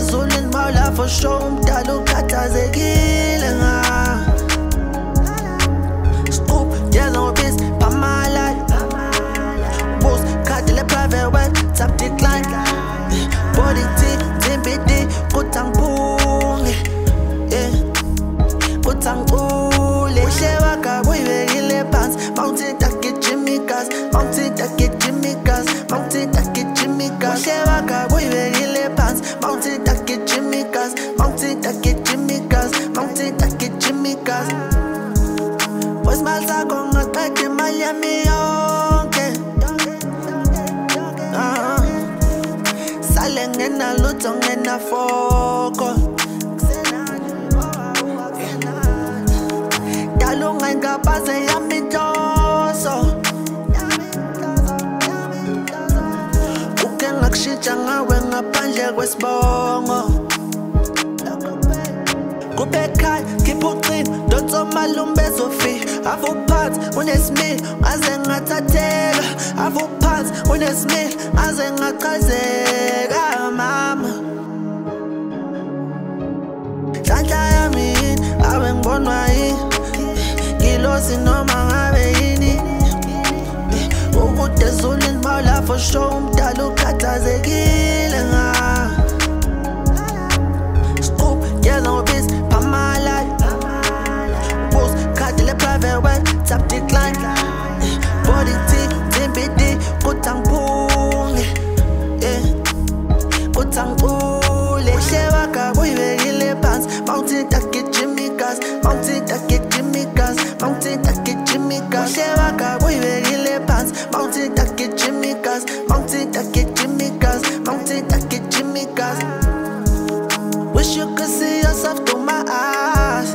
ezulwini mawula for sure umdala ukhathazekile nga Scoop, yeza ngobisi, phamala Boost, khadi le-private WhatsApp decline Body T, TBD, kuthi angiphunge kuthi angicule Uhle wakha kuyibekile phansi Mawungithinta gijima igazi Mawungithinta gijima igazi Mawungithinta gijima igazi Uhle wakha kuyibekile phansi Mawungithinta gijima igazi Mawungithinta gijima igazi Mawungithinta gijima igazi Wesimali sakho ngaqeda imali yami yonke Sale ngenalutho ngenafoko Dala ungayingabaze yami inhloso Uke ngakushintsha ngawe ngaphandle kwesibongo Kube ekhaya, khipha ucingo, donsa omalume bezofika Ave uphansi, unesimilo, ngaze ngathatheka Ave uphansi, unesimilo, ngaze ngachazeka mama Nhlanhla yami yini, abe ngibonwa yini Ngilosi noma ngabe yini Ukude ezulwini mawula for sure umdala ukhathazekile nga Scoop, yeza ngobisi, phamala Boost, khadi le-private WhatsApp decline Body T, TBD, kuthi angiphunge kuthi angicule Uhle wakha kuyibekile phansi Mawungithinta gijima igazi Mawungithinta gijima igazi Mawungithinta gijima igazi Uhle wakha kuyibekile phansi Mawungithinta gijima igazi Mawungithinta gijima igazi Mawungithinta gijima igazi Wish you could see yourself through my eyes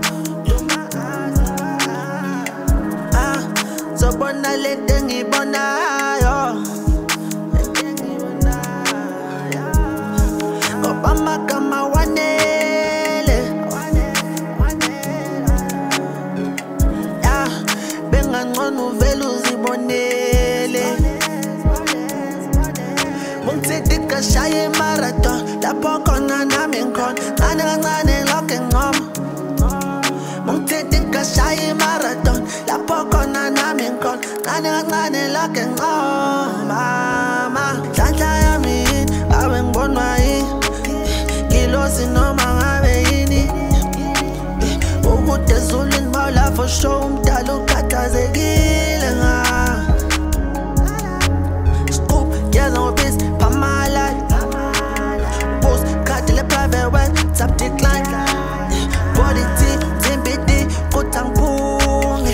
Zobona lento engiyibonayo Ngoba amagama wanele Bengangcono uvele uzibonele Mungithinta ikashaya imarathon Lapho khona nami ngikhona Ncane kancane lokhe ngingoma Mungithinta ikashaya imarathon Lapho khona nami ngikhona Ncane kancane lokhe ngingoma Nhlanhla yami yini, abe ngibonwa yini Ngilosi noma ngabe yini Ukude ezulwini mawula for sure umdala ukhathazekile nga Scoop, yeza ngobisi, phamala Boost, khadi le-private WhatsApp decline Body T, TBD, kuthi angiphunge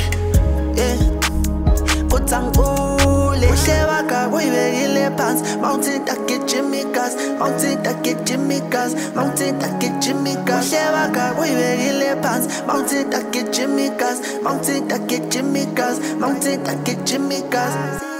kuthi angicule Uhle wakha kuyibekile phansi Mawungithinta gijima igazi Mawungithinta gijima igazi Mawungithinta gijima igazi Uhle wakha kuyibekile phansi Mawungithinta gijima igazi Mawungithinta gijima igazi Mawungithinta gijima igazi